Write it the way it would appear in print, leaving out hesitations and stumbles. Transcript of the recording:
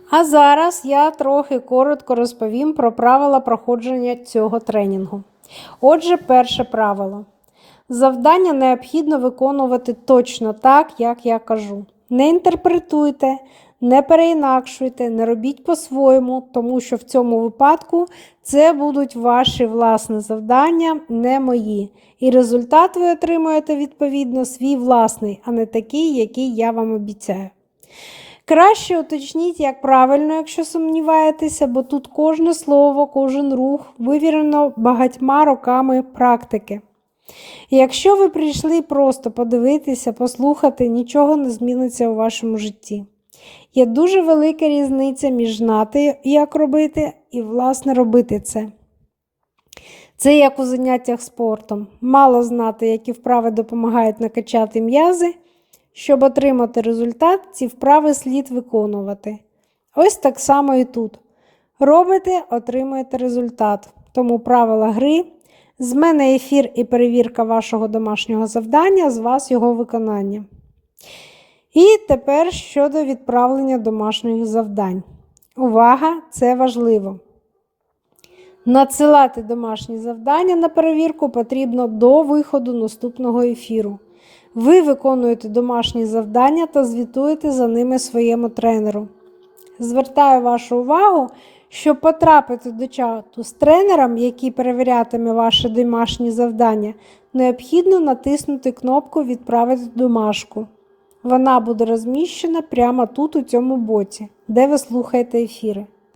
А зараз я трохи коротко розповім про правила проходження цього тренінгу. Отже, перше правило. Завдання необхідно виконувати точно так, як я кажу. Не інтерпретуйте, не переінакшуйте, не робіть по-своєму, тому що в цьому випадку це будуть ваші власні завдання, не мої. І результат ви отримуєте, відповідно, свій власний, а не такий, який я вам обіцяю. Краще уточніть, як правильно, якщо сумніваєтеся, бо тут кожне слово, кожен рух вивірено багатьма роками практики. Якщо ви прийшли просто подивитися, послухати, нічого не зміниться у вашому житті. Є дуже велика різниця між знати, як робити, і, власне, робити це. Це як у заняттях спортом. Мало знати, які вправи допомагають накачати м'язи. Щоб отримати результат, ці вправи слід виконувати. Ось так само і тут. Робите – отримуєте результат. Тому правила гри. З мене ефір і перевірка вашого домашнього завдання, з вас його виконання. І тепер щодо відправлення домашніх завдань. Увага! Це важливо. Надсилати домашні завдання на перевірку потрібно до виходу наступного ефіру. Ви виконуєте домашні завдання та звітуєте за ними своєму тренеру. Звертаю вашу увагу, щоб потрапити до чату з тренером, який перевірятиме ваші домашні завдання, необхідно натиснути кнопку «Відправити домашку». Вона буде розміщена прямо тут, у цьому боці, де ви слухаєте ефіри.